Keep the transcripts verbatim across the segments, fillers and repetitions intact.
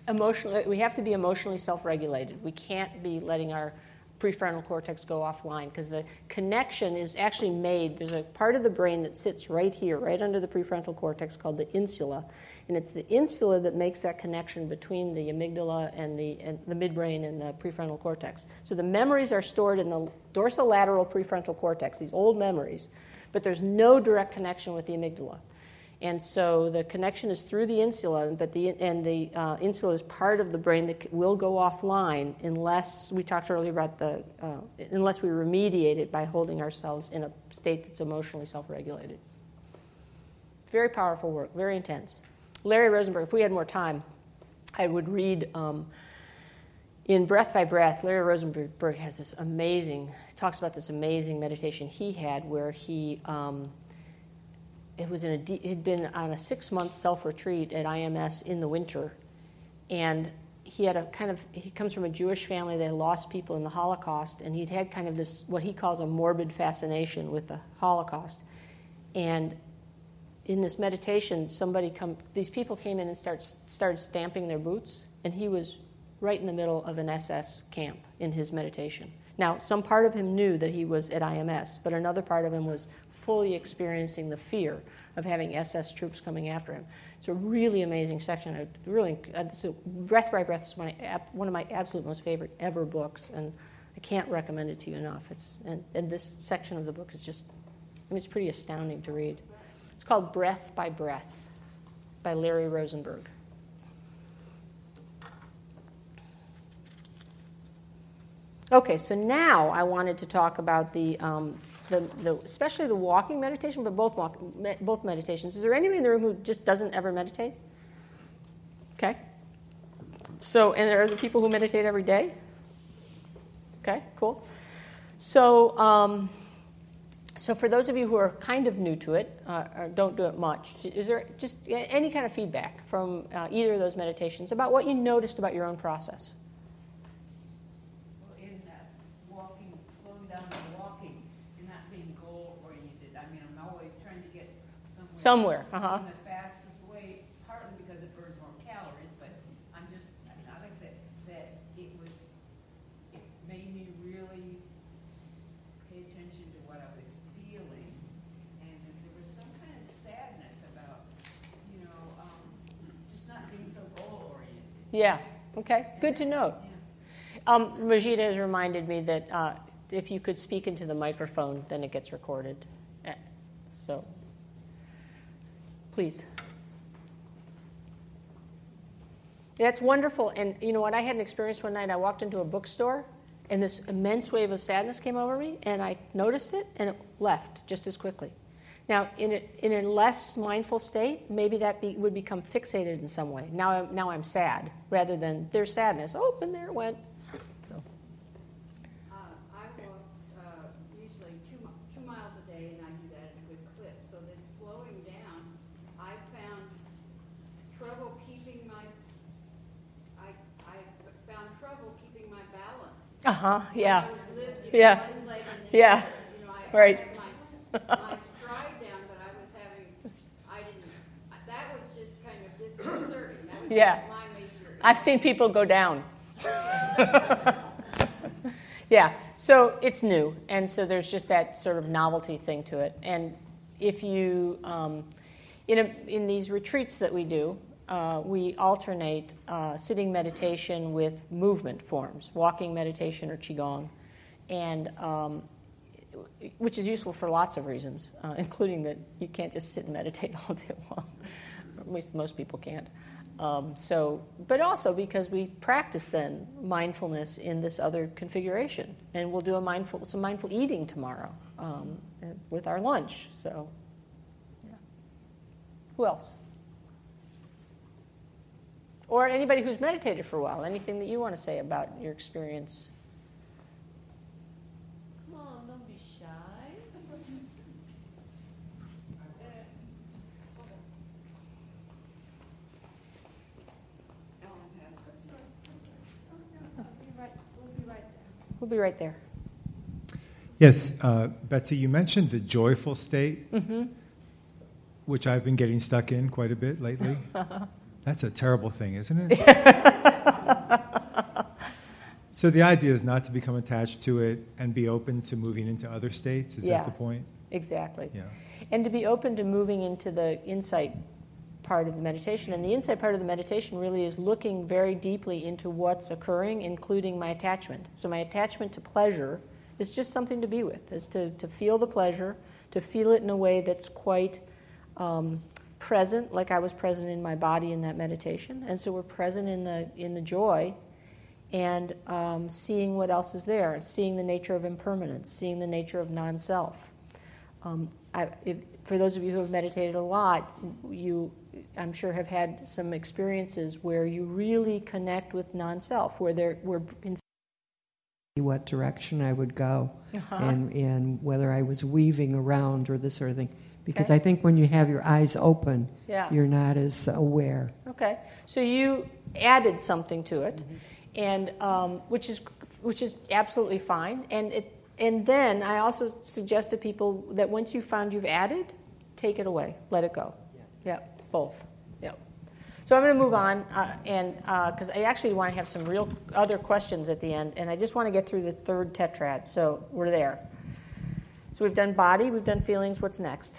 emotionally, we have to be emotionally self-regulated. We can't be letting our prefrontal cortex go offline because the connection is actually made. There's a part of the brain that sits right here, right under the prefrontal cortex called the insula. And it's the insula that makes that connection between the amygdala and the, and the midbrain and the prefrontal cortex. So the memories are stored in the dorsolateral prefrontal cortex, these old memories, but there's no direct connection with the amygdala. And so the connection is through the insula, but the and the uh, insula is part of the brain that will go offline unless we talked earlier about the uh, unless we remediate it by holding ourselves in a state that's emotionally self-regulated. Very powerful work, very intense. Larry Rosenberg. If we had more time, I would read um, in Breath by Breath. Larry Rosenberg has this amazing talks about this amazing meditation he had where he. Um, It was in a he'd been on a six-month self-retreat at I M S in the winter, and he had a kind of he comes from a Jewish family that had lost people in the Holocaust, and he'd had kind of this what he calls a morbid fascination with the Holocaust. And in this meditation, somebody come these people came in and start started stamping their boots, and he was right in the middle of an S S camp in his meditation. Now, some part of him knew that he was at I M S, but another part of him was fully experiencing the fear of having S S troops coming after him. It's a really amazing section. I really, uh, so Breath by Breath is my, one of my absolute most favorite ever books, and I can't recommend it to you enough. It's and, and this section of the book is just, I mean, it's pretty astounding to read. It's called Breath by Breath by Larry Rosenberg. Okay, so now I wanted to talk about the, um, the, the especially the walking meditation, but both walk, me, both meditations. Is there anybody in the room who just doesn't ever meditate? Okay. So, and there are the people who meditate every day? Okay, cool. So, um, so for those of you who are kind of new to it, uh, or don't do it much, is there just any kind of feedback from uh, either of those meditations about what you noticed about your own process? Somewhere, uh-huh. In the fastest way, partly because it burns more calories, but I'm just, I, mean, I like that, that it was, it made me really pay attention to what I was feeling, and that there was some kind of sadness about, you know, um, just not being so goal-oriented. Yeah, okay, good to know. Yeah. Um, Majida has reminded me that uh, if you could speak into the microphone, then it gets recorded. So... Please. That's wonderful. And you know what? I had an experience one night. I walked into a bookstore, and this immense wave of sadness came over me, and I noticed it, and it left just as quickly. Now, in a, in a less mindful state, maybe that be, would become fixated in some way. Now, I'm, now I'm sad, rather than there's sadness. Oh, and there it went. So. Uh, I walk uh, usually two, two miles a day, and I do that at a good clip. So this slowing down, I found trouble keeping my, I, I found trouble keeping my balance. Uh-huh, yeah. I was lifting Yeah. one leg and the Yeah. other. You know, I, Right. I had my, my stride down, but I was having, I didn't, that was just kind of disconcerting. That was Yeah. my major. I've seen people go down. Yeah, so it's new, and so there's just that sort of novelty thing to it. And if you, um, in, a, in these retreats that we do, uh, we alternate uh, sitting meditation with movement forms, walking meditation or qigong, and um, which is useful for lots of reasons, uh, including that you can't just sit and meditate all day long. At least most people can't. Um, so, but also because we practice then mindfulness in this other configuration, and we'll do a mindful some mindful eating tomorrow um, with our lunch. So, yeah. Who else? Or anybody who's meditated for a while? Anything that you want to say about your experience? Come on, don't be shy. We'll be right there. Yes, uh, Betsy, you mentioned the joyful state, Mm-hmm. which I've been getting stuck in quite a bit lately. That's a terrible thing, isn't it? So the idea is not to become attached to it and be open to moving into other states? Is Yeah. that the point? Exactly. Yeah. And to be open to moving into the insight part of the meditation. And the insight part of the meditation really is looking very deeply into what's occurring, including my attachment. So my attachment to pleasure is just something to be with, is to, to feel the pleasure, to feel it in a way that's quite um, present, like I was present in my body in that meditation. And so we're present in the in the joy, and um, seeing what else is there, seeing the nature of impermanence, seeing the nature of non-self. Um, I, if, for those of you who have meditated a lot, you, I'm sure, have had some experiences where you really connect with non-self, where there, where in what direction I would go, Uh-huh. and, and whether I was weaving around or this sort of thing. Because Okay. I think when you have your eyes open, Yeah. you're not as aware. Okay, so you added something to it, and um, which is which is absolutely fine. And it and then I also suggest to people that once you found you've added, take it away, let it go. Yeah, yeah both. Yeah. So I'm going to move on, uh, and because uh, I actually want to have some real other questions at the end, and I just want to get through the third tetrad. So we're there. So we've done body, we've done feelings. What's next?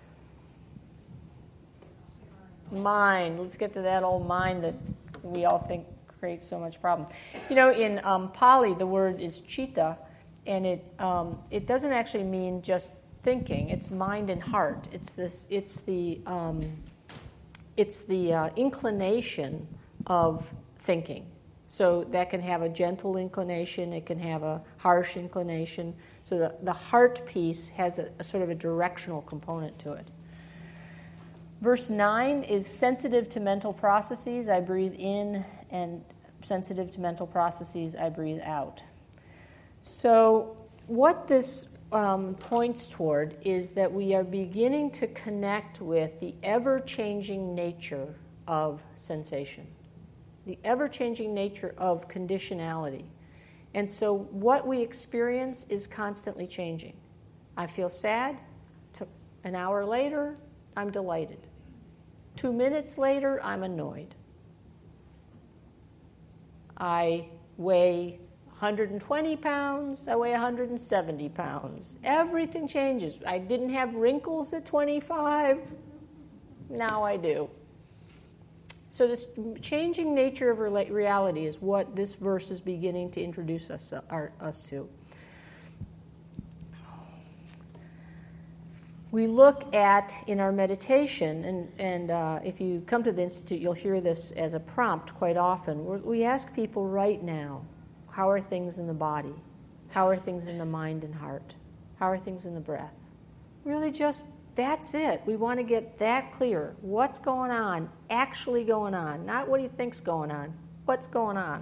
Mind. Let's get to that old mind that we all think creates so much problem. You know, in um, Pali, the word is chitta, and it um, it doesn't actually mean just thinking. It's mind and heart. It's this. It's the um, it's the uh, inclination of thinking. So that can have a gentle inclination. It can have a harsh inclination. So the, the heart piece has a, a sort of a directional component to it. Verse nine is sensitive to mental processes, I breathe in, and sensitive to mental processes, I breathe out. So what this um, points toward is that we are beginning to connect with the ever-changing nature of sensation, the ever-changing nature of conditionality. And so what we experience is constantly changing. I feel sad. An hour later, I'm delighted. Two minutes later, I'm annoyed. I weigh one hundred twenty pounds, I weigh one hundred seventy pounds. Everything changes. I didn't have wrinkles at twenty-five, now I do. So this changing nature of reality is what this verse is beginning to introduce us, our, us to. We look at, in our meditation, and, and uh, if you come to the Institute, you'll hear this as a prompt quite often. We're, we ask people right now, how are things in the body? How are things in the mind and heart? How are things in the breath? Really just, that's it. We want to get that clear. What's going on, actually going on? Not what he thinks going on. What's going on?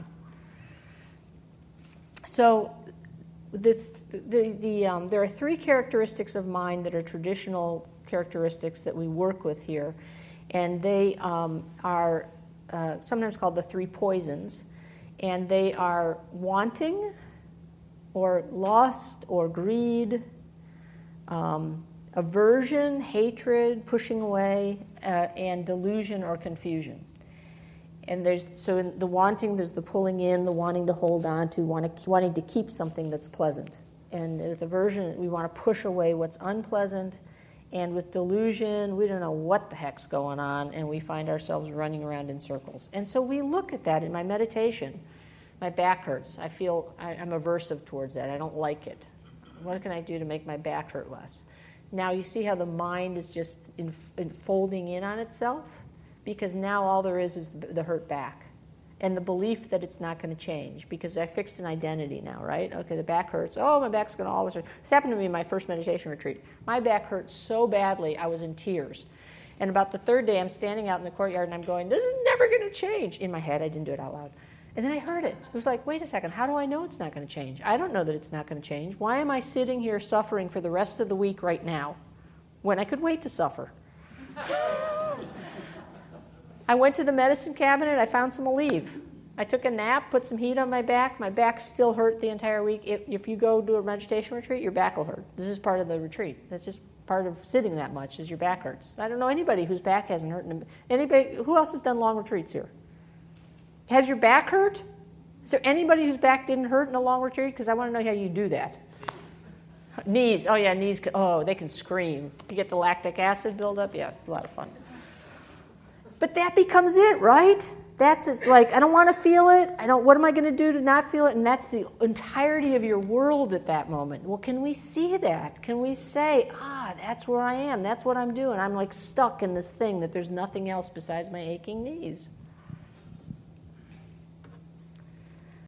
So the The, the, um, there are three characteristics of mind that are traditional characteristics that we work with here, and they um, are uh, sometimes called the three poisons, and they are wanting, or lust, or greed, um, aversion, hatred, pushing away, uh, and delusion or confusion. And there's so in the wanting, there's the pulling in, the wanting to hold on to, wanting, wanting to keep something that's pleasant. And with aversion, we want to push away what's unpleasant. And with delusion, we don't know what the heck's going on, and we find ourselves running around in circles. And so we look at that in my meditation. My back hurts. I feel I, I'm aversive towards that. I don't like it. What can I do to make my back hurt less? Now you see how the mind is just in, in folding in on itself? Because now all there is is the, the hurt back. And the belief that it's not going to change, because I fixed an identity now, right? Okay, the back hurts. Oh, my back's going to always hurt. This happened to me in my first meditation retreat. My back hurt so badly, I was in tears. And about the third day, I'm standing out in the courtyard, and I'm going, this is never going to change. In my head, I didn't do it out loud. And then I heard it. It was like, wait a second, how do I know it's not going to change? I don't know that it's not going to change. Why am I sitting here suffering for the rest of the week right now when I could wait to suffer? I went to the medicine cabinet. I found some Aleve. I took a nap, put some heat on my back. My back still hurt the entire week. If, if you go do a meditation retreat, your back will hurt. This is part of the retreat. That's just part of sitting that much is your back hurts. I don't know anybody whose back hasn't hurt. In a, anybody, who else has done long retreats here? Has your back hurt? Is there anybody whose back didn't hurt in a long retreat? Because I want to know how you do that. Knees. Oh, yeah, knees. Can, oh, they can scream. You get the lactic acid buildup? Yeah, it's a lot of fun. But that becomes it, right? That's just like, I don't want to feel it. I don't. What am I going to do to not feel it? And that's the entirety of your world at that moment. Well, can we see that? Can we say, ah, that's where I am. That's what I'm doing. I'm like stuck in this thing that there's nothing else besides my aching knees.